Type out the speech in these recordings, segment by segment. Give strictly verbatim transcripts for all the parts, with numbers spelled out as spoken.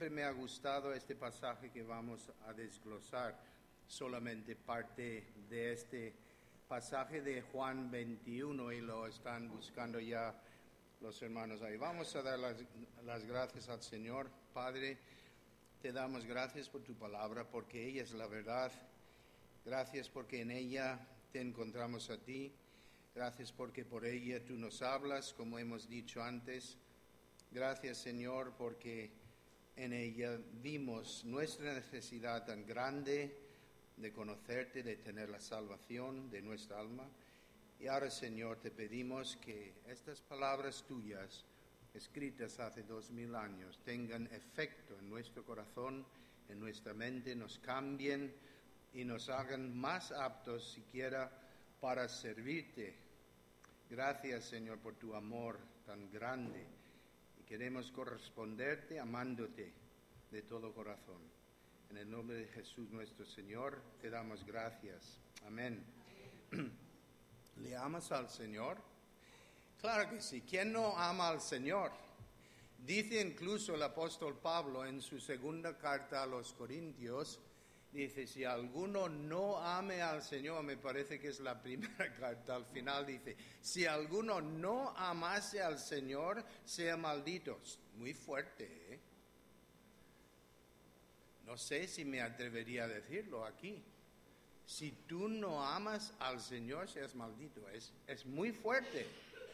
Me ha gustado este pasaje que vamos a desglosar, solamente parte de este pasaje de Juan veintiuno, y lo están buscando ya los hermanos ahí. Vamos a dar las, las gracias al Señor. Padre, te damos gracias por tu palabra, porque ella es la verdad. Gracias porque en ella te encontramos a ti. Gracias porque por ella tú nos hablas, como hemos dicho antes. Gracias, Señor, porque en ella vimos nuestra necesidad tan grande de conocerte, de tener la salvación de nuestra alma. Y ahora, Señor, te pedimos que estas palabras tuyas, escritas hace dos mil años, tengan efecto en nuestro corazón, en nuestra mente, nos cambien y nos hagan más aptos siquiera para servirte. Gracias, Señor, por tu amor tan grande. Queremos corresponderte amándote de todo corazón. En el nombre de Jesús nuestro Señor, te damos gracias. Amén. ¿Le amas al Señor? Claro que sí. ¿Quién no ama al Señor? Dice incluso el apóstol Pablo en su segunda carta a los Corintios, dice, si alguno no ame al Señor, me parece que es la primera carta, al final dice, si alguno no amase al Señor, sea maldito. Muy fuerte, ¿eh? No sé si me atrevería a decirlo aquí. Si tú no amas al Señor, seas maldito. Es, es muy fuerte.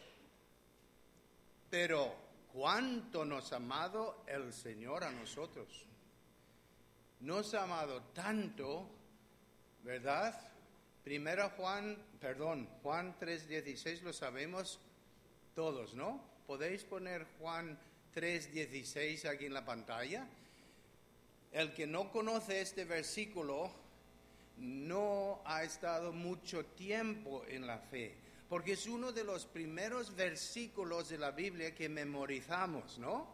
Pero, ¿cuánto nos ha amado el Señor a nosotros? Nos ha amado tanto, ¿verdad? Primera Juan, perdón, Juan tres dieciséis lo sabemos todos, ¿no? ¿Podéis poner Juan tres dieciséis aquí en la pantalla? El que no conoce este versículo no ha estado mucho tiempo en la fe, porque es uno de los primeros versículos de la Biblia que memorizamos, ¿no?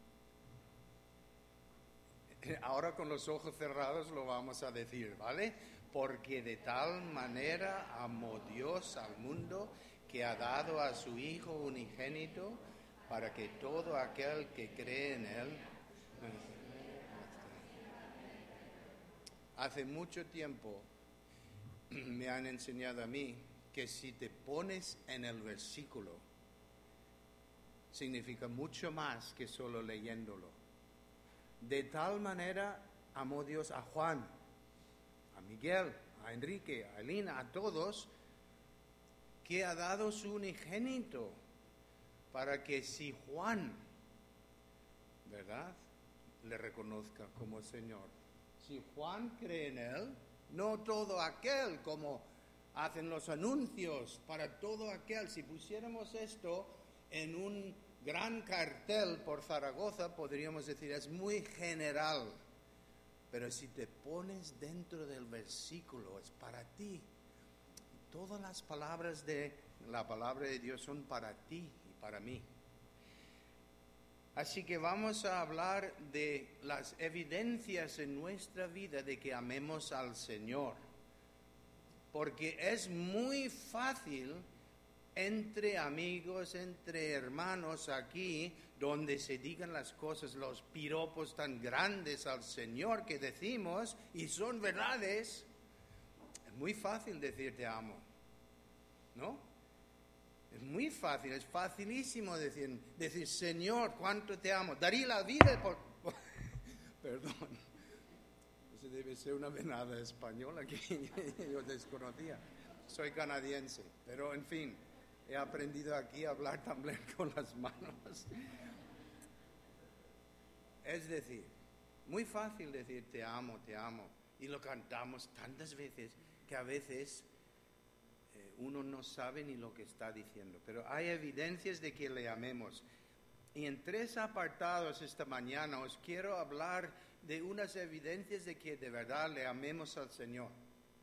Ahora con los ojos cerrados lo vamos a decir, ¿vale? Porque de tal manera amó Dios al mundo que ha dado a su Hijo unigénito para que todo aquel que cree en Él. Hace mucho tiempo me han enseñado a mí que si te pones en el versículo, significa mucho más que solo leyéndolo. De tal manera amó Dios a Juan, a Miguel, a Enrique, a Elina, a todos, que ha dado su unigénito para que si Juan, ¿verdad?, le reconozca como Señor. Si Juan cree en Él, no todo aquel, como hacen los anuncios para todo aquel. Si pusiéramos esto en un gran cartel por Zaragoza, podríamos decir, es muy general. Pero si te pones dentro del versículo, es para ti. Todas las palabras de la palabra de Dios son para ti y para mí. Así que vamos a hablar de las evidencias en nuestra vida de que amemos al Señor. Porque es muy fácil entre amigos, entre hermanos aquí, donde se digan las cosas, los piropos tan grandes al Señor que decimos, y son verdades, es muy fácil decir te amo, ¿no? Es muy fácil, es facilísimo decir, decir Señor, cuánto te amo, daría la vida por... por perdón, eso debe ser una venada española que yo desconocía, soy canadiense, pero en fin, he aprendido aquí a hablar también con las manos. Es decir, muy fácil decir te amo, te amo, y lo cantamos tantas veces que a veces eh, uno no sabe ni lo que está diciendo, pero hay evidencias de que le amemos. Y en tres apartados esta mañana os quiero hablar de unas evidencias de que de verdad le amemos al Señor.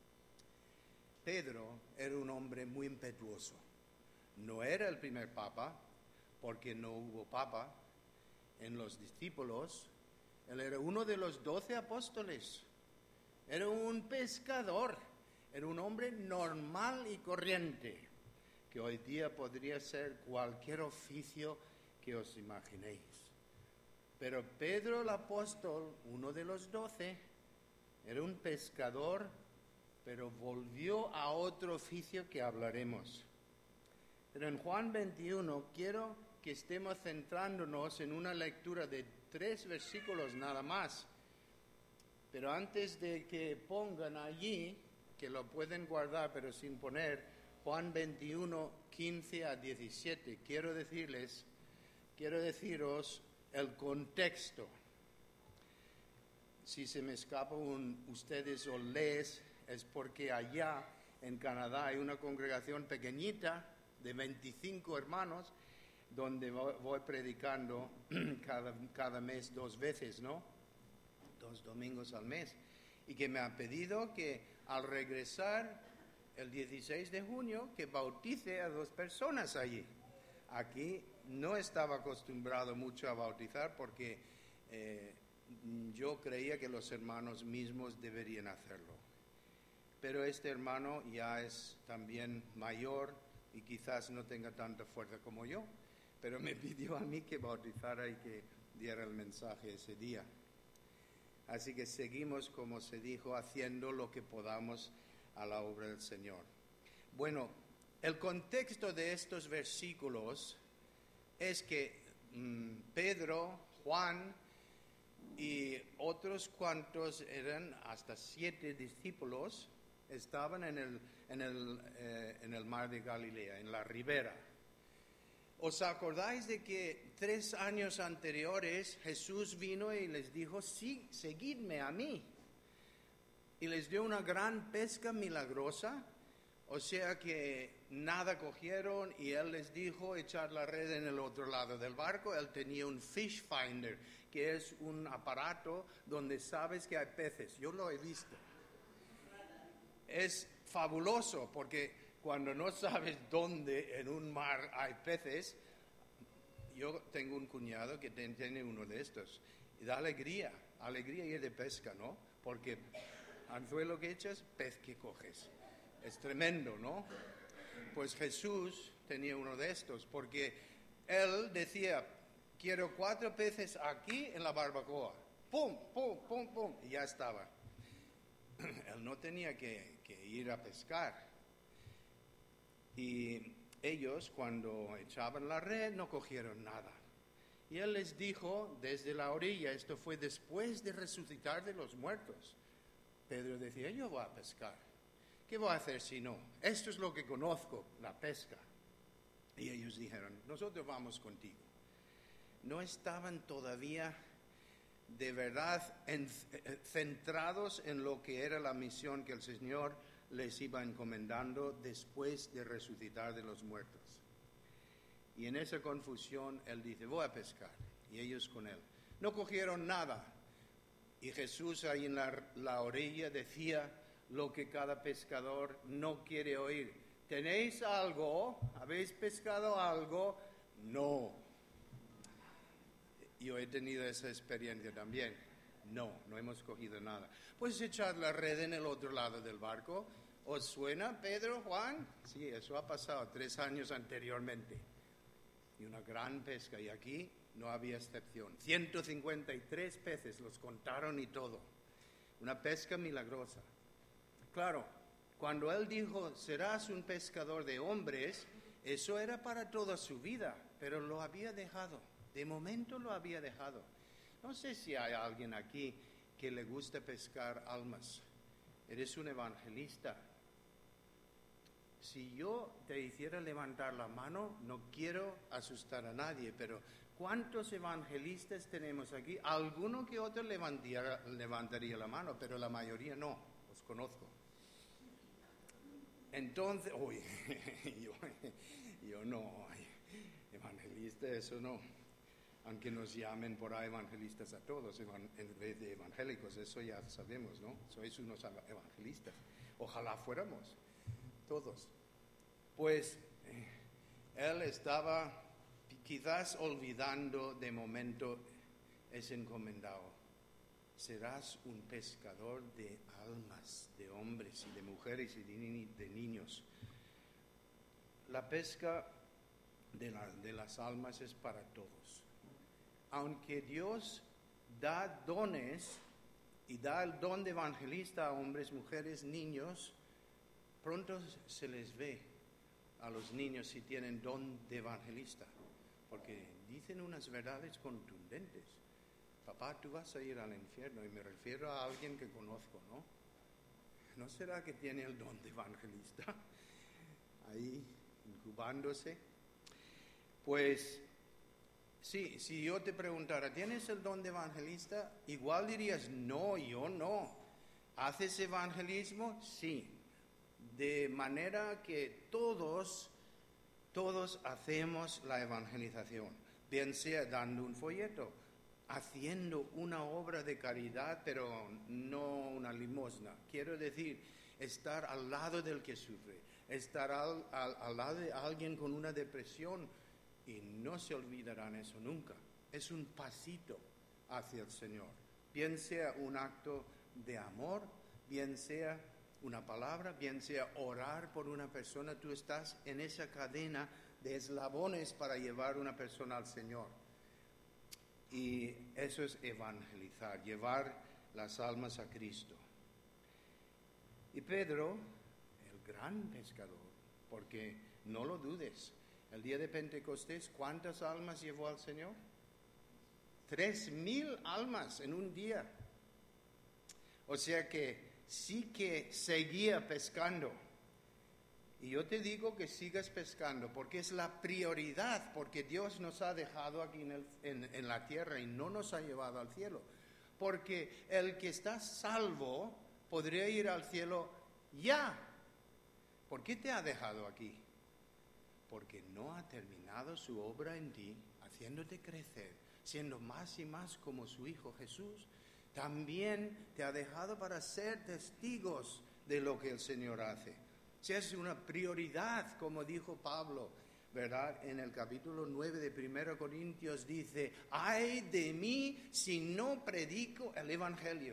Pedro era un hombre muy impetuoso. No era el primer papa, porque no hubo papa en los discípulos. Él era uno de los doce apóstoles. Era un pescador. Era un hombre normal y corriente, que hoy día podría ser cualquier oficio que os imaginéis. Pero Pedro el apóstol, uno de los doce, era un pescador, pero volvió a otro oficio que hablaremos. Pero en Juan veintiuno quiero que estemos centrándonos en una lectura de tres versículos nada más. Pero antes de que pongan allí, que lo pueden guardar pero sin poner, Juan veintiuno, quince a diecisiete, quiero decirles, quiero deciros el contexto. Si se me escapa un ustedes o les, es porque allá en Canadá hay una congregación pequeñita de veinticinco hermanos, donde voy predicando cada, cada mes dos veces, ¿no? Dos domingos al mes. Y que me han pedido que al regresar el dieciséis de junio, que bautice a dos personas allí. Aquí no estaba acostumbrado mucho a bautizar porque eh, yo creía que los hermanos mismos deberían hacerlo. Pero este hermano ya es también mayor y quizás no tenga tanta fuerza como yo, pero me pidió a mí que bautizara y que diera el mensaje ese día. Así que seguimos, como se dijo, haciendo lo que podamos a la obra del Señor. Bueno, el contexto de estos versículos es que mmm, Pedro, Juan y otros cuantos, eran hasta siete discípulos, estaban en el, en el, eh, en el mar de Galilea, en la ribera. ¿Os acordáis de que tres años anteriores Jesús vino y les dijo, sí, seguidme a mí? Y les dio una gran pesca milagrosa, o sea que nada cogieron y Él les dijo echar la red en el otro lado del barco. Él tenía un fish finder, que es un aparato donde sabes que hay peces. Yo lo he visto. Es fabuloso porque cuando no sabes dónde en un mar hay peces, yo tengo un cuñado que tiene uno de estos y da alegría, alegría ir de pesca, ¿no? Porque anzuelo que echas, pez que coges. Es tremendo, ¿no? Pues Jesús tenía uno de estos porque Él decía, quiero cuatro peces aquí en la barbacoa. ¡Pum, pum, pum, pum! Y ya estaba. Él no tenía que, que ir a pescar. Y ellos, cuando echaban la red, no cogieron nada. Y Él les dijo desde la orilla, esto fue después de resucitar de los muertos. Pedro decía, yo voy a pescar. ¿Qué voy a hacer si no? Esto es lo que conozco, la pesca. Y ellos dijeron, nosotros vamos contigo. No estaban todavía de verdad en, centrados en lo que era la misión que el Señor les iba encomendando después de resucitar de los muertos. Y en esa confusión Él dice, voy a pescar. Y ellos con Él. No cogieron nada. Y Jesús ahí en la, la orilla decía lo que cada pescador no quiere oír. ¿Tenéis algo? ¿Habéis pescado algo? No. Yo he tenido esa experiencia también. No, no hemos cogido nada. Pues echar la red en el otro lado del barco. ¿Os suena, Pedro, Juan? Sí, eso ha pasado tres años anteriormente. Y una gran pesca, y aquí no había excepción. ciento cincuenta y tres peces, los contaron y todo. Una pesca milagrosa. Claro, cuando Él dijo, serás un pescador de hombres, eso era para toda su vida, pero lo había dejado. De momento lo había dejado. No sé si hay alguien aquí que le gusta pescar almas. Eres un evangelista. Si yo te hiciera levantar la mano, no quiero asustar a nadie, pero ¿cuántos evangelistas tenemos aquí? Alguno que otro levantaría, levantaría la mano, pero la mayoría no, os conozco. Entonces, uy, yo, yo no, evangelista, eso no. Aunque nos llamen por ahí evangelistas a todos, en vez de evangélicos, eso ya sabemos, ¿no? Sois unos evangelistas. Ojalá fuéramos, todos. Pues eh, Él estaba quizás olvidando de momento ese encomendado. Serás un pescador de almas, de hombres y de mujeres y de, ni- de niños. La pesca de, la, de las almas es para todos. aunque Dios da dones y da el don de evangelista a hombres, mujeres, niños, pronto se les ve a los niños si tienen don de evangelista, porque dicen unas verdades contundentes. Papá, tú vas a ir al infierno, y me refiero a alguien que conozco, ¿no? ¿No será que tiene el don de evangelista ahí incubándose? Pues sí, si yo te preguntara, ¿tienes el don de evangelista? Igual dirías, no, yo no. ¿Haces evangelismo? Sí. De manera que todos, todos hacemos la evangelización, bien sea dando un folleto, haciendo una obra de caridad, pero no una limosna. Quiero decir, estar al lado del que sufre, estar al, al, al lado de alguien con una depresión, y no se olvidarán eso nunca. Es un pasito hacia el Señor, bien sea un acto de amor, bien sea una palabra, bien sea orar por una persona. Tú estás en esa cadena de eslabones para llevar una persona al Señor. Y eso es evangelizar, llevar las almas a Cristo. Y Pedro, el gran pescador, porque no lo dudes, el día de Pentecostés, ¿cuántas almas llevó al Señor? Tres mil almas en un día. O sea que sí que seguía pescando. Y yo te digo que sigas pescando, porque es la prioridad, porque Dios nos ha dejado aquí en, el, en, en la tierra y no nos ha llevado al cielo. Porque el que está salvo podría ir al cielo ya. ¿Por qué te ha dejado aquí? Porque no ha terminado su obra en ti, haciéndote crecer, siendo más y más como su Hijo Jesús. También te ha dejado para ser testigos de lo que el Señor hace. Si es una prioridad, como dijo Pablo, ¿verdad? En el capítulo nueve de primera Corintios dice, ay de mí si no predico el Evangelio.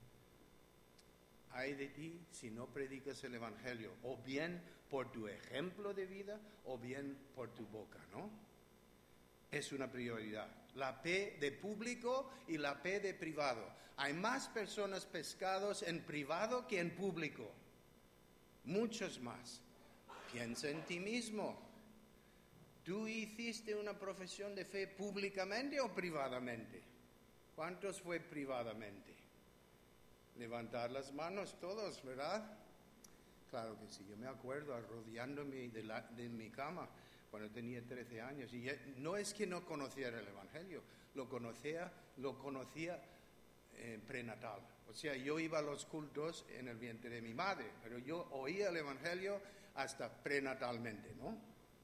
Ay de ti si no predicas el Evangelio, o bien por tu ejemplo de vida, o bien por tu boca, ¿no? Es una prioridad. La P de público y la P de privado. Hay más personas pescados en privado que en público. Muchos más. Piensa en ti mismo. ¿Tú hiciste una profesión de fe públicamente o privadamente? ¿Cuántos fue privadamente? Levantar las manos todos, ¿verdad? Claro que sí. Yo me acuerdo arrodillándome de, la, de mi cama cuando tenía trece años. Y no es que no conociera el Evangelio, lo conocía, lo conocía eh, prenatal. O sea, yo iba a los cultos en el vientre de mi madre, pero yo oía el Evangelio hasta prenatalmente, ¿no?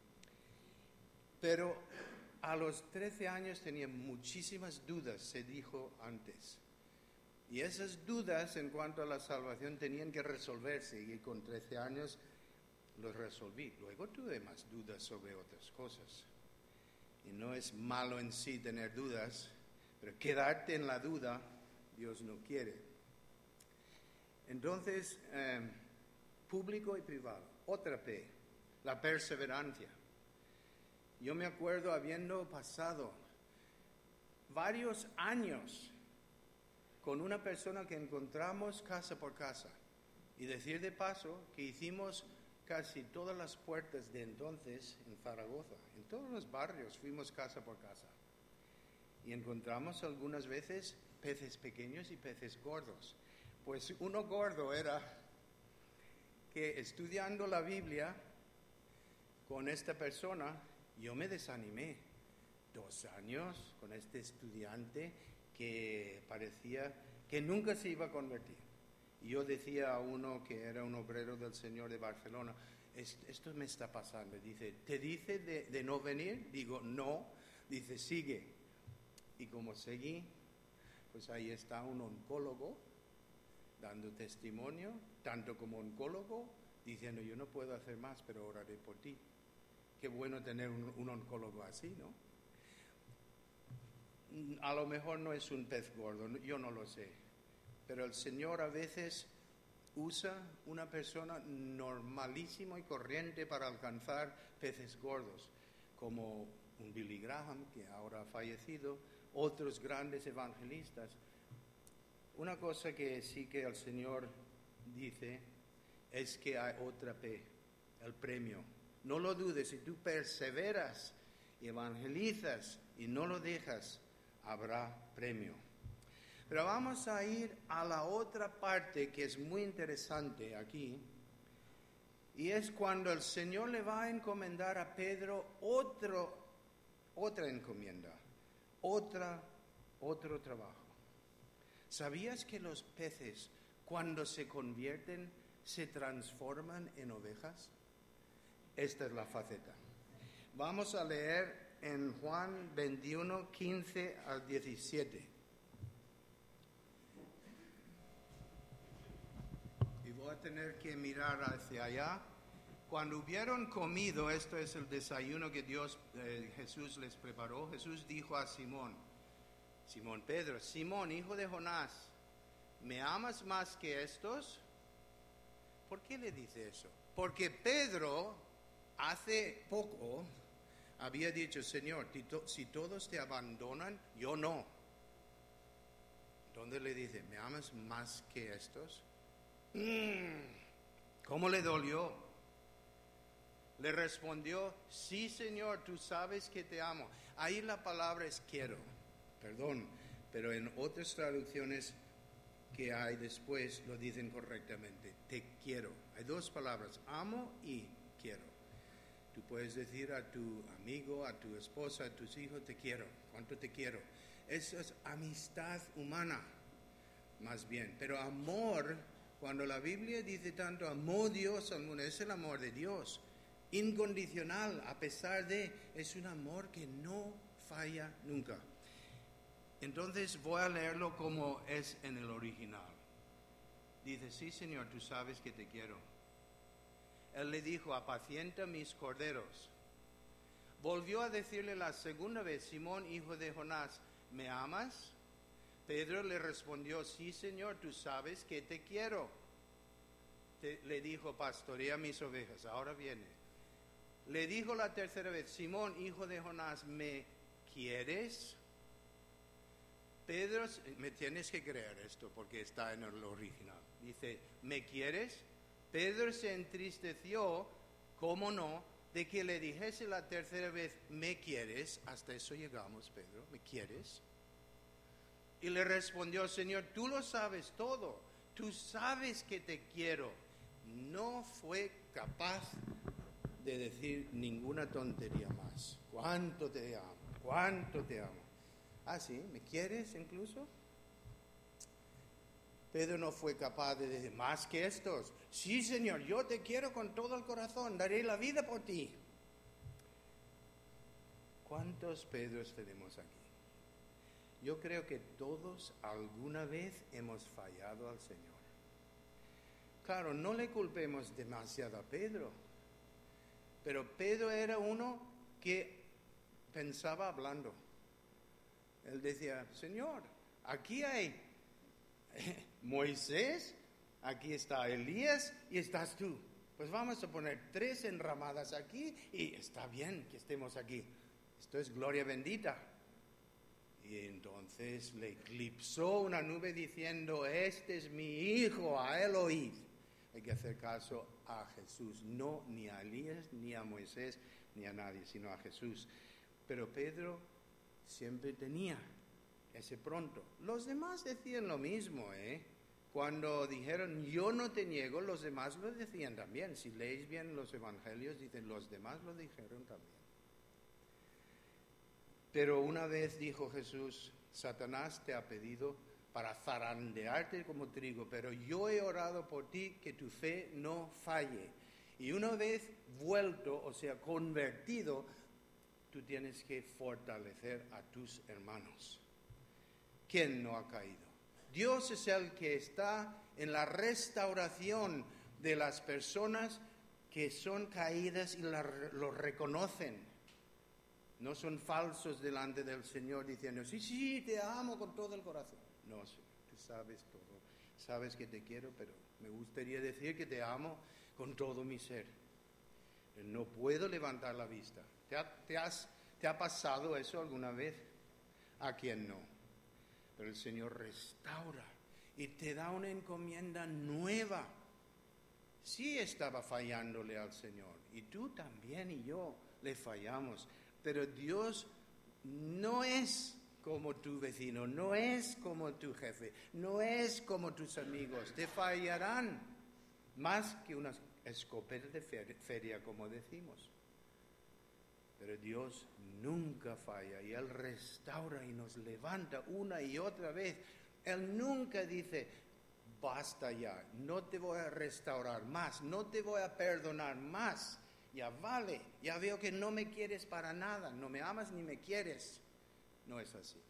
Pero a los trece años tenía muchísimas dudas, se dijo antes. Y esas dudas en cuanto a la salvación tenían que resolverse, y con trece años los resolví. Luego tuve más dudas sobre otras cosas. Y no es malo en sí tener dudas, pero quedarte en la duda, Dios no quiere. Entonces, eh, público y privado. Otra P, la perseverancia. Yo me acuerdo habiendo pasado varios años con una persona que encontramos casa por casa. Y decir de paso que hicimos casi todas las puertas de entonces en Zaragoza. En todos los barrios fuimos casa por casa. Y encontramos algunas veces peces pequeños y peces gordos. Pues uno gordo era que estudiando la Biblia con esta persona, yo me desanimé. Dos años con este estudiante que parecía que nunca se iba a convertir. Y yo decía a uno que era un obrero del Señor de Barcelona, esto me está pasando. Dice, ¿te dice de, de no venir? Digo, no. Dice, sigue. Y como seguí, pues ahí está un oncólogo dando testimonio, tanto como oncólogo, diciendo, yo no puedo hacer más, pero oraré por ti. Qué bueno tener un, un oncólogo así, ¿no? A lo mejor no es un pez gordo, yo no lo sé, pero el Señor a veces usa una persona normalísima y corriente para alcanzar peces gordos, como un Billy Graham, que ahora ha fallecido, otros grandes evangelistas. Una cosa que sí que el Señor dice es que hay otra P, el premio. No lo dudes, si tú perseveras y evangelizas y no lo dejas, habrá premio. Pero vamos a ir a la otra parte que es muy interesante aquí, y es cuando el Señor le va a encomendar a Pedro otro, otra encomienda, otra, otro trabajo. ¿Sabías que los peces, cuando se convierten, se transforman en ovejas? Esta es la faceta. Vamos a leer en Juan veintiuno, quince al diecisiete. Y voy a tener que mirar hacia allá. Cuando hubieron comido, esto es el desayuno que Dios, eh, Jesús les preparó, Jesús dijo a Simón, Simón Pedro, Simón, hijo de Jonás, ¿me amas más que estos? ¿Por qué le dice eso? Porque Pedro hace poco había dicho, Señor, si todos te abandonan, yo no. ¿Dónde le dice, ¿me amas más que estos? ¿Cómo le dolió? Le respondió, sí, Señor, tú sabes que te amo. Ahí la palabra es quiero. Perdón, pero en otras traducciones que hay después lo dicen correctamente. Te quiero. Hay dos palabras, amo y quiero. Tú puedes decir a tu amigo, a tu esposa, a tus hijos, te quiero. ¿Cuánto te quiero? Eso es amistad humana, más bien. Pero amor, cuando la Biblia dice tanto, amó Dios al mundo, es el amor de Dios. Incondicional, a pesar de, es un amor que no falla nunca. Entonces voy a leerlo como es en el original. Dice, sí, Señor, tú sabes que te quiero. Él le dijo, apacienta mis corderos. Volvió a decirle la segunda vez, Simón, hijo de Jonás, ¿me amas? Pedro le respondió, sí, Señor, tú sabes que te quiero. Te, le dijo, pastorea mis ovejas. Ahora viene. Le dijo la tercera vez, Simón, hijo de Jonás, ¿me quieres? Pedro, me tienes que creer esto porque está en el original. Dice, ¿me quieres? Pedro se entristeció, cómo no, de que le dijese la tercera vez, ¿me quieres? Hasta eso llegamos, Pedro, ¿me quieres? Y le respondió, Señor, tú lo sabes todo, tú sabes que te quiero. No fue capaz de decir ninguna tontería más. ¿Cuánto te amo? ¿Cuánto te amo? Ah, sí, ¿me quieres incluso? Pedro no fue capaz de decir más que estos. Sí, Señor, yo te quiero con todo el corazón, daré la vida por ti. ¿Cuántos Pedros tenemos aquí? Yo creo que todos alguna vez hemos fallado al Señor. Claro, no le culpemos demasiado a Pedro, pero Pedro era uno que pensaba hablando. Él decía, Señor, aquí hay Moisés, aquí está Elías y estás tú. Pues vamos a poner tres enramadas aquí y está bien que estemos aquí. Esto es gloria bendita. Y entonces le eclipsó una nube diciendo, este es mi hijo, a él oíd. Hay que hacer caso a Jesús, no ni a Elías, ni a Moisés, ni a nadie, sino a Jesús. Pero Pedro siempre tenía ese pronto. Los demás decían lo mismo, ¿eh? Cuando dijeron, yo no te niego, los demás lo decían también. Si leéis bien los evangelios, dicen, los demás lo dijeron también. Pero una vez dijo Jesús, Satanás te ha pedido para zarandearte como trigo, pero yo he orado por ti que tu fe no falle. Y una vez vuelto, o sea, convertido, tú tienes que fortalecer a tus hermanos. ¿Quién no ha caído? Dios es el que está en la restauración de las personas que son caídas y la, lo reconocen. No son falsos delante del Señor diciendo, sí, sí, te amo con todo el corazón. No, Señor, tú sabes todo. Sabes que te quiero, pero me gustaría decir que te amo con todo mi ser. No puedo levantar la vista. ¿Te ha, te has, te ha pasado eso alguna vez? ¿A quién no? Pero el Señor restaura y te da una encomienda nueva. Sí estaba fallándole al Señor, y tú también y yo le fallamos, pero Dios no es como tu vecino, no es como tu jefe, no es como tus amigos. Te fallarán más que una escopeta de feria, como decimos. Pero Dios nunca falla y Él restaura y nos levanta una y otra vez. Él nunca dice, basta ya, no te voy a restaurar más, no te voy a perdonar más. Ya vale, ya veo que no me quieres para nada, no me amas ni me quieres. No es así.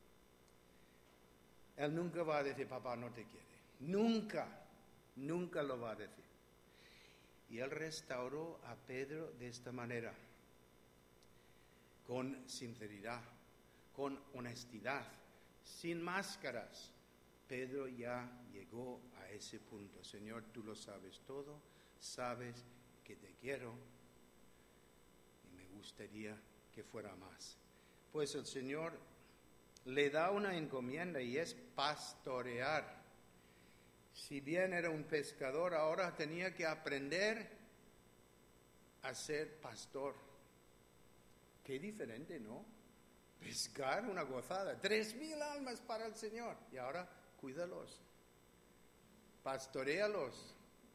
Él nunca va a decir, papá no te quiere. Nunca, nunca lo va a decir. Y Él restauró a Pedro de esta manera, con sinceridad, con honestidad, sin máscaras. Pedro ya llegó a ese punto. Señor, tú lo sabes todo, sabes que te quiero y me gustaría que fuera más. Pues el Señor le da una encomienda y es pastorear. Si bien era un pescador, ahora tenía que aprender a ser pastor. Qué diferente, ¿no? Pescar, una gozada, tres mil almas para el Señor, y ahora cuídalos, pastoréalos.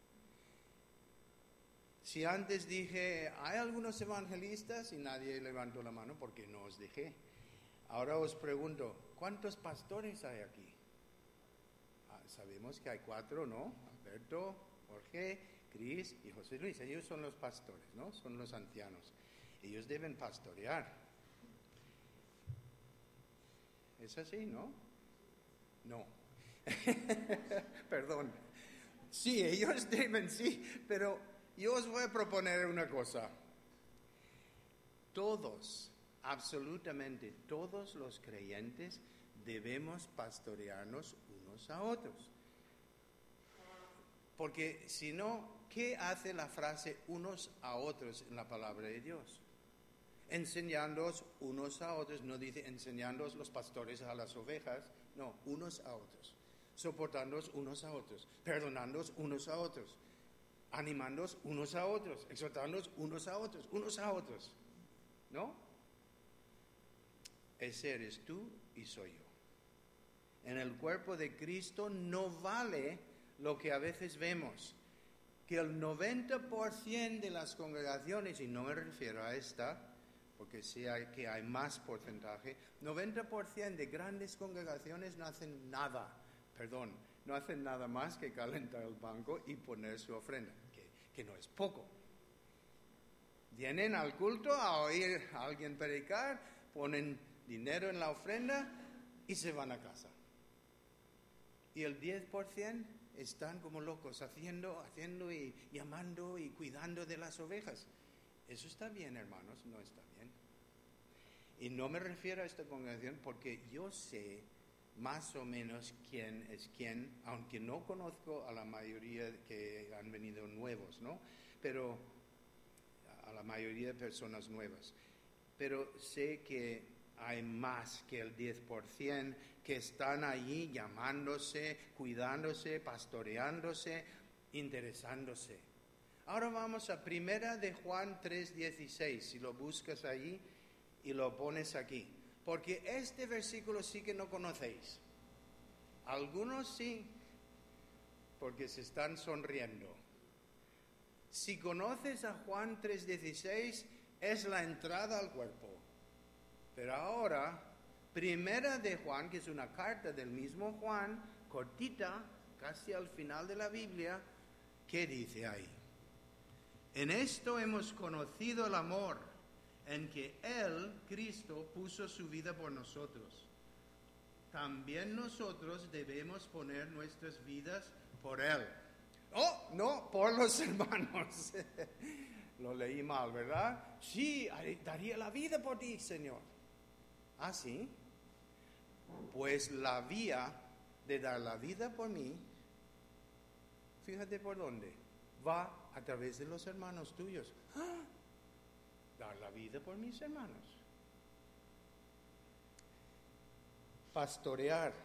Si antes dije, hay algunos evangelistas, y nadie levantó la mano porque no os dejé. Ahora os pregunto, ¿cuántos pastores hay aquí? Ah, sabemos que hay cuatro, ¿no? Alberto, Jorge, Cris y José Luis. Ellos son los pastores, ¿no? Son los ancianos. Ellos deben pastorear. ¿Es así, no? No. Perdón. Sí, ellos deben, sí, pero yo os voy a proponer una cosa. Todos, absolutamente todos los creyentes debemos pastorearnos unos a otros. Porque si no, ¿qué hace la frase unos a otros en la palabra de Dios? Enseñándoos unos a otros, no dice enseñándoos los pastores a las ovejas, no, unos a otros. Soportándoos unos a otros, perdonándoos unos a otros, animándoos unos a otros, exhortándoos unos a otros, unos a otros. ¿No? Ese eres tú y soy yo. En el cuerpo de Cristo no vale lo que a veces vemos, que el noventa por ciento de las congregaciones, y no me refiero a esta, porque sé que hay más porcentaje, noventa por ciento de grandes congregaciones no hacen nada, perdón, no hacen nada más que calentar el banco y poner su ofrenda, que, que no es poco. Vienen al culto a oír a alguien predicar, ponen dinero en la ofrenda y se van a casa. Y el diez por ciento están como locos haciendo, haciendo y llamando y cuidando de las ovejas. Eso está bien, hermanos, no está bien. Y no me refiero a esta congregación porque yo sé más o menos quién es quién, aunque no conozco a la mayoría que han venido nuevos, ¿no? Pero a la mayoría de personas nuevas. Pero sé que hay más que el diez por ciento que están allí llamándose, cuidándose, pastoreándose, interesándose. Ahora vamos a Primera de Juan tres dieciséis, si lo buscas allí y lo pones aquí. Porque este versículo sí que no conocéis. Algunos sí, porque se están sonriendo. Si conoces a Juan tres dieciséis, es la entrada al cuerpo. Pero ahora, Primera de Juan, que es una carta del mismo Juan, cortita, casi al final de la Biblia, ¿qué dice ahí? En esto hemos conocido el amor, en que Él, Cristo, puso su vida por nosotros. También nosotros debemos poner nuestras vidas por Él. Oh, no, por los hermanos. Lo leí mal, ¿verdad? Sí, daría la vida por ti, Señor. ¿Ah, sí? Pues la vía de dar la vida por mí, fíjate por dónde, va a través de los hermanos tuyos. ¡Ah! Dar la vida por mis hermanos. Pastorear.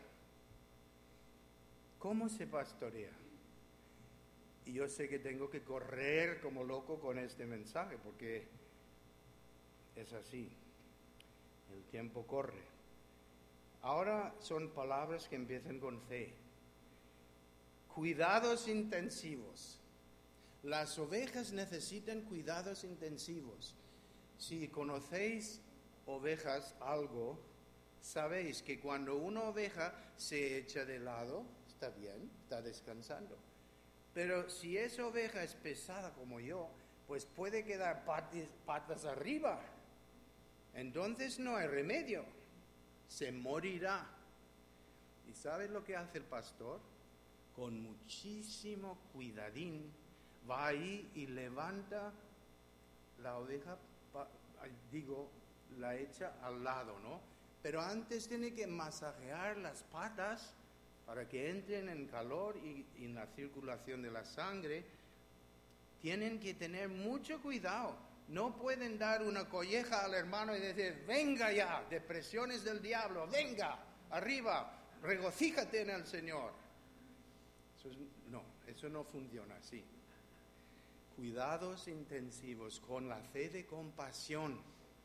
¿Cómo se pastorea? Y yo sé que tengo que correr como loco con este mensaje porque es así. El tiempo corre. Ahora son palabras que empiezan con C. Cuidados intensivos. Las ovejas necesitan cuidados intensivos. Si conocéis ovejas algo, sabéis que cuando una oveja se echa de lado, está bien, está descansando. Pero si esa oveja es pesada como yo, pues puede quedar patas, patas arriba. Entonces no hay remedio, se morirá. ¿Y sabes lo que hace el pastor? Con muchísimo cuidadín va ahí y levanta la oveja, digo, la echa al lado, ¿no? Pero antes tiene que masajear las patas para que entren en calor y, y en la circulación de la sangre. Tienen que tener mucho cuidado. No pueden dar una colleja al hermano y decir, venga ya, depresiones del diablo, venga, arriba, regocíjate en el Señor. Eso es, no, eso no funciona así. Cuidados intensivos con la fe de compasión.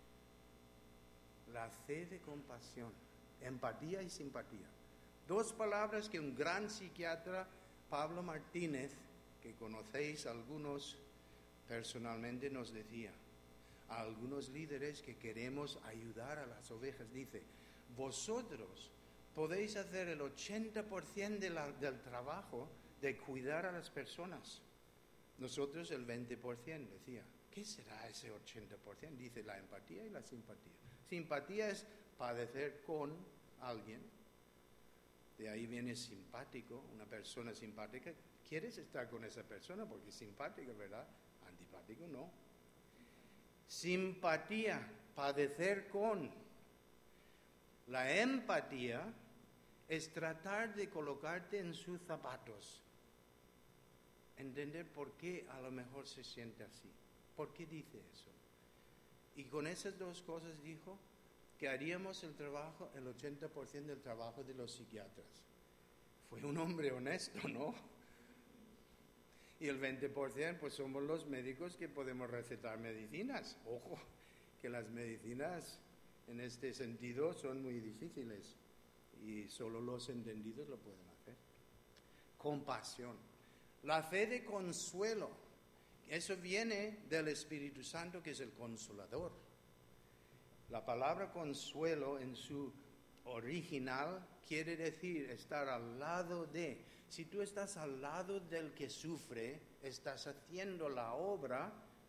La fe de compasión, empatía y simpatía. Dos palabras que un gran psiquiatra, Pablo Martínez, que conocéis algunos personalmente, nos decía. A algunos líderes que queremos ayudar a las ovejas, dice, vosotros podéis hacer el ochenta por ciento de la, del trabajo de cuidar a las personas. Nosotros el veinte por ciento, decía. ¿Qué será ese ochenta por ciento? Dice la empatía y la simpatía. Simpatía es padecer con alguien. De ahí viene simpático, una persona simpática. ¿Quieres estar con esa persona porque es simpática, verdad? Antipático no. Simpatía, padecer con. La empatía es tratar de colocarte en sus zapatos. Entender por qué a lo mejor se siente así. ¿Por qué dice eso? Y con esas dos cosas dijo que haríamos el trabajo, el ochenta por ciento del trabajo de los psiquiatras. Fue un hombre honesto, ¿no? Y el veinte por ciento pues somos los médicos que podemos recetar medicinas. Ojo, que las medicinas en este sentido son muy difíciles y solo los entendidos lo pueden hacer. Compasión. La fe de consuelo. Eso viene del Espíritu Santo, que es el consolador. La palabra consuelo en su original quiere decir estar al lado de. Si tú estás al lado del que sufre, estás haciendo la obra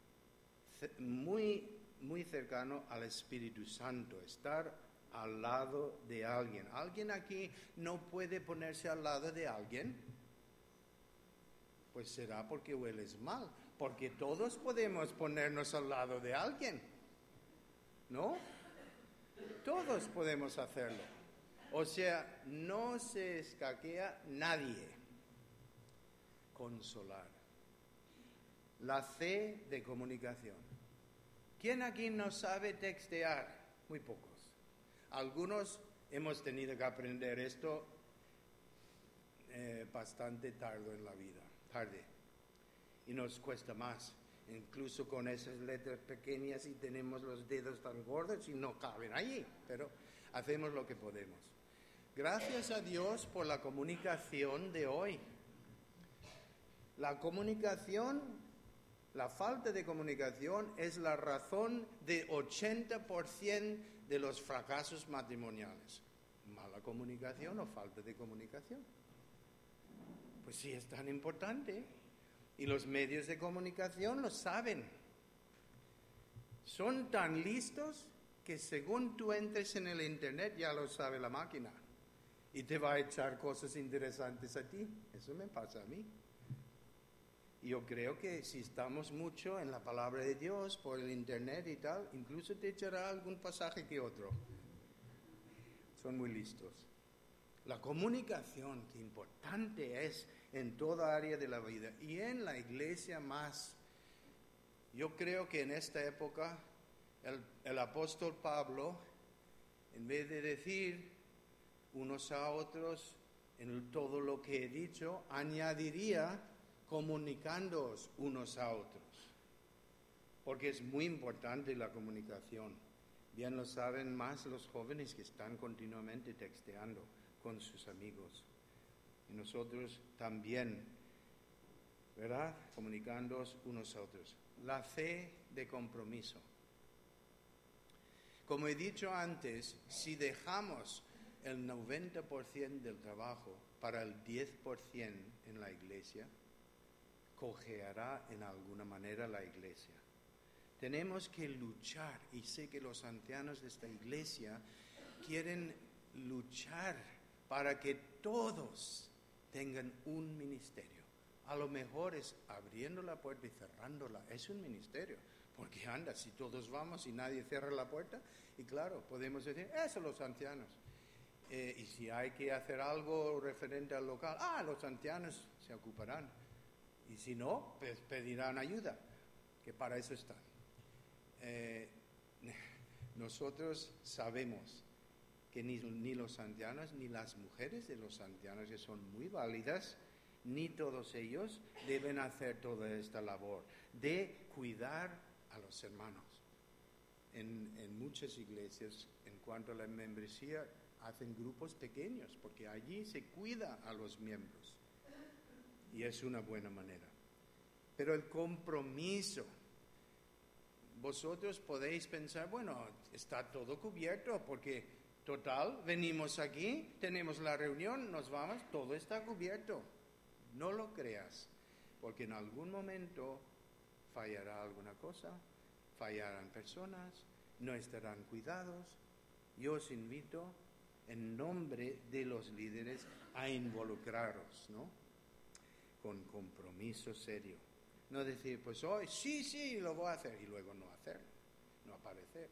muy, muy cercano al Espíritu Santo, estar al lado de alguien. ¿Alguien aquí no puede ponerse al lado de alguien? Pues será porque hueles mal. Porque todos podemos ponernos al lado de alguien, ¿no? Todos podemos hacerlo. O sea, no se escaquea nadie. Consolar. La fe de comunicación. ¿Quién aquí no sabe textear? Muy pocos. Algunos hemos tenido que aprender esto eh, bastante tarde en la vida, tarde. Y nos cuesta más, incluso con esas letras pequeñas y tenemos los dedos tan gordos y no caben allí, pero hacemos lo que podemos. Gracias a Dios por la comunicación de hoy. La comunicación, la falta de comunicación es la razón de ochenta por ciento de los fracasos matrimoniales. Mala comunicación o falta de comunicación. Pues sí, es tan importante. Y los medios de comunicación lo saben. Son tan listos que según tú entres en el internet ya lo sabe la máquina. Y te va a echar cosas interesantes a ti. Eso me pasa a mí. Y yo creo que si estamos mucho en la palabra de Dios por el internet y tal, incluso te echará algún pasaje que otro. Son muy listos. La comunicación, qué importante es en toda área de la vida y en la iglesia más. Yo creo que en esta época el, el apóstol Pablo, en vez de decir unos a otros en todo lo que he dicho, añadiría comunicándoos unos a otros, porque es muy importante la comunicación. Bien lo saben más los jóvenes que están continuamente texteando con sus amigos. Y nosotros también, ¿verdad? Comunicándoos unos a otros. La fe de compromiso. Como he dicho antes, si dejamos el noventa por ciento del trabajo para el diez por ciento en la iglesia, cojeará en alguna manera la iglesia. Tenemos que luchar, y sé que los ancianos de esta iglesia quieren luchar para que todos tengan un ministerio. A lo mejor es abriendo la puerta y cerrándola, es un ministerio. Porque anda, si todos vamos y nadie cierra la puerta, y claro, podemos decir, eso los ancianos. Eh, y si hay que hacer algo referente al local, ah, los ancianos se ocuparán. Y si no, pues pedirán ayuda, que para eso están. Eh, nosotros sabemos que ni, ni los ancianos, ni las mujeres de los ancianos, que son muy válidas, ni todos ellos deben hacer toda esta labor de cuidar a los hermanos. En, en muchas iglesias, en cuanto a la membresía, hacen grupos pequeños, porque allí se cuida a los miembros. Y es una buena manera. Pero el compromiso, vosotros podéis pensar, bueno, está todo cubierto, porque total, venimos aquí, tenemos la reunión, nos vamos, todo está cubierto. No lo creas, porque en algún momento fallará alguna cosa, fallarán personas, no estarán cuidados. Yo os invito, en nombre de los líderes, a involucraros, ¿no? Con compromiso serio. No decir, pues hoy sí, sí, lo voy a hacer, y luego no hacerlo, no aparecer.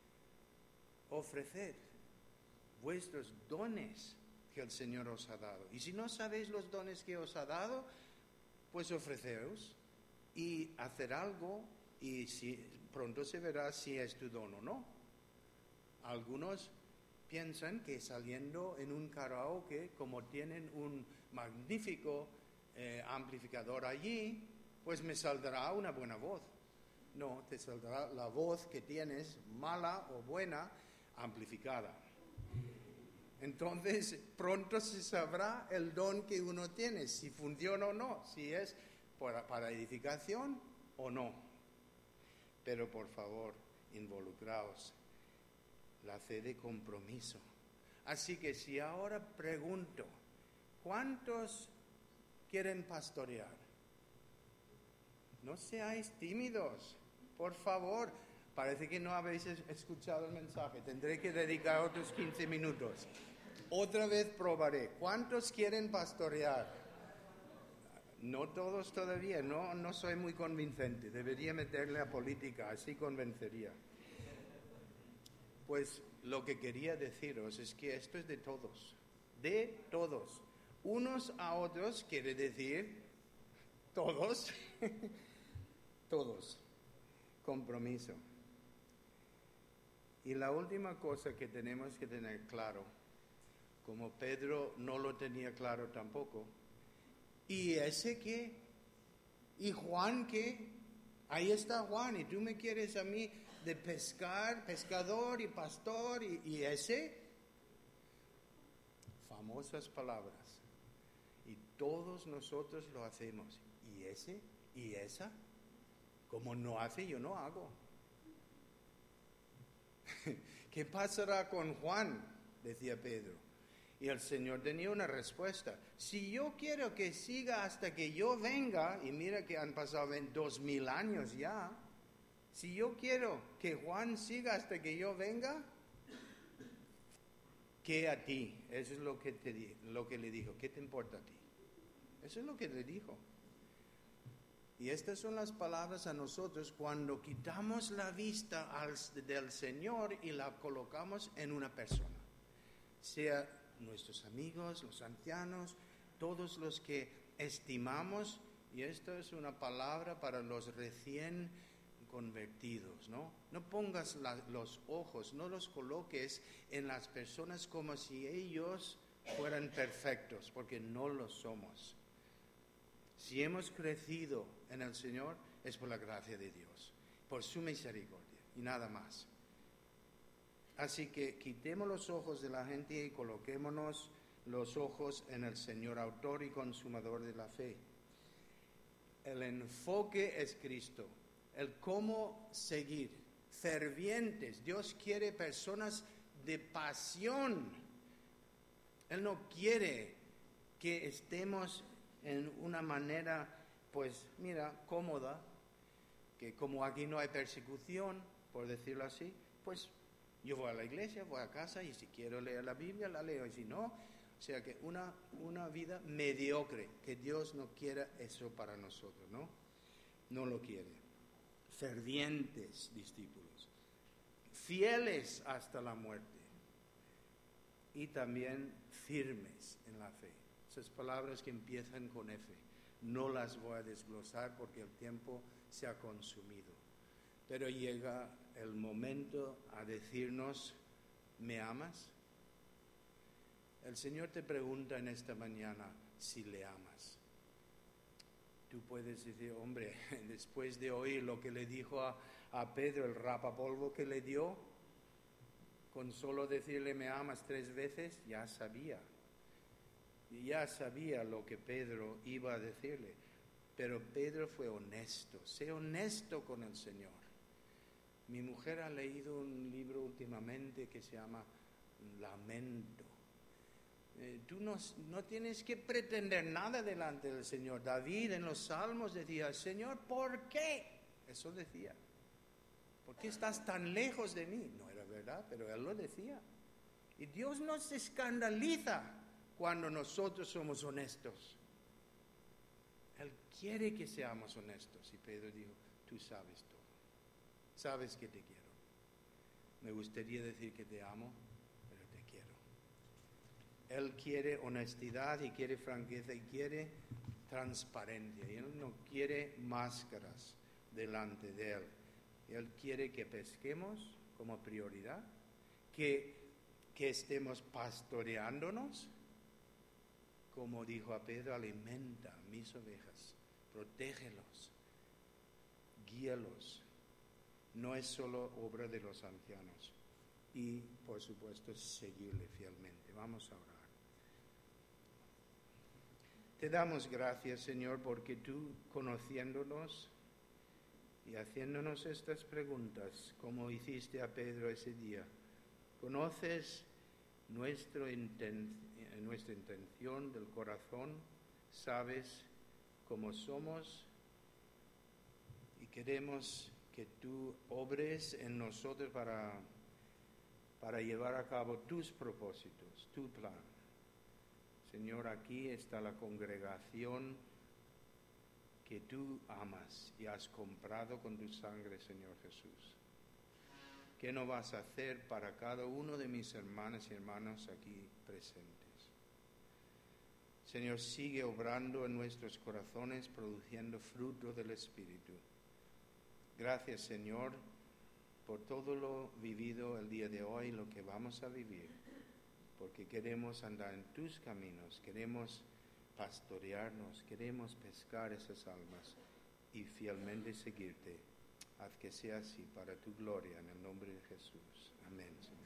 Ofreced vuestros dones que el Señor os ha dado. Y si no sabéis los dones que os ha dado, pues ofreceos y hacer algo, y si, pronto se verá si es tu don o no. Algunos piensan que saliendo en un karaoke, como tienen un magnífico eh, amplificador allí, pues me saldrá una buena voz. No, te saldrá la voz que tienes, mala o buena, amplificada. Entonces, pronto se sabrá el don que uno tiene, si funciona o no, si es para, para edificación o no. Pero por favor, involucraos. La fe de compromiso. Así que si ahora pregunto, ¿cuántos quieren pastorear? No seáis tímidos, por favor. Parece que no habéis escuchado el mensaje. Tendré que dedicar otros quince minutos. Otra vez probaré. ¿Cuántos quieren pastorear? No todos todavía. No, no soy muy convincente. Debería meterle a política, así convencería. Pues lo que quería deciros es que esto es de todos. De todos. Unos a otros quiere decir todos. Todos. Compromiso. Y la última cosa que tenemos que tener claro, como Pedro no lo tenía claro tampoco, ¿y ese qué? ¿Y Juan qué? Ahí está Juan, y tú me quieres a mí de pescar, pescador y pastor, y, y ese, famosas palabras, y todos nosotros lo hacemos, y ese, y esa, como no hace, yo no hago. ¿Qué pasará con Juan? Decía Pedro. Y el Señor tenía una respuesta. Si yo quiero que siga hasta que yo venga, y mira que han pasado dos mil años ya, si yo quiero que Juan siga hasta que yo venga, ¿qué a ti? Eso es lo que, te, lo que le dijo. ¿Qué te importa a ti? Eso es lo que le dijo. Y estas son las palabras a nosotros cuando quitamos la vista al, del Señor y la colocamos en una persona. Sea nuestros amigos, los ancianos, todos los que estimamos, y esto es una palabra para los recién convertidos, ¿no? No pongas la, los ojos, no los coloques en las personas como si ellos fueran perfectos, porque no lo somos. Si hemos crecido en el Señor, es por la gracia de Dios, por su misericordia y nada más. Así que quitemos los ojos de la gente y coloquémonos los ojos en el Señor, autor y consumador de la fe. El enfoque es Cristo, el cómo seguir, fervientes. Dios quiere personas de pasión. Él no quiere que estemos en una manera, pues mira, cómoda, que como aquí no hay persecución, por decirlo así, pues yo voy a la iglesia, voy a casa y si quiero leer la Biblia, la leo, y si no, o sea que una, una vida mediocre, que Dios no quiera eso para nosotros, ¿no? No lo quiere. Fervientes discípulos, fieles hasta la muerte y también firmes en la fe. Esas palabras que empiezan con F, no las voy a desglosar porque el tiempo se ha consumido. Pero llega el momento a decirnos, ¿me amas? El Señor te pregunta en esta mañana si le amas. Tú puedes decir, hombre, después de oír lo que le dijo a, a Pedro, el rapapolvo que le dio, con solo decirle me amas tres veces, ya sabía. Ya sabía lo que Pedro iba a decirle. Pero Pedro fue honesto. Sé honesto con el Señor. Mi mujer ha leído un libro últimamente que se llama Lamento. Eh, tú no, no tienes que pretender nada delante del Señor. David en los Salmos decía, Señor, ¿por qué? Eso decía. ¿Por qué estás tan lejos de mí? No era verdad, pero él lo decía. Y Dios nos escandaliza cuando nosotros somos honestos. Él quiere que seamos honestos. Y Pedro dijo, tú sabes todo. Sabes que te quiero. Me gustaría decir que te amo, pero te quiero. Él quiere honestidad y quiere franqueza y quiere transparencia. Y Él no quiere máscaras delante de Él. Él quiere que pesquemos como prioridad, que, que estemos pastoreándonos. Como dijo a Pedro, alimenta mis ovejas, protégelos, guíalos. No es solo obra de los ancianos. Y, por supuesto, seguirle fielmente. Vamos a orar. Te damos gracias, Señor, porque tú, conociéndonos y haciéndonos estas preguntas, como hiciste a Pedro ese día, conoces nuestro inten- nuestra intención del corazón, sabes cómo somos y queremos que tú obres en nosotros para, para llevar a cabo tus propósitos, tu plan. Señor, aquí está la congregación que tú amas y has comprado con tu sangre, Señor Jesús. ¿Qué no vas a hacer para cada uno de mis hermanas y hermanos aquí presentes? Señor, sigue obrando en nuestros corazones, produciendo fruto del Espíritu. Gracias, Señor, por todo lo vivido el día de hoy, lo que vamos a vivir, porque queremos andar en tus caminos, queremos pastorearnos, queremos pescar esas almas y fielmente seguirte. Haz que sea así para tu gloria, en el nombre de Jesús. Amén, Señor.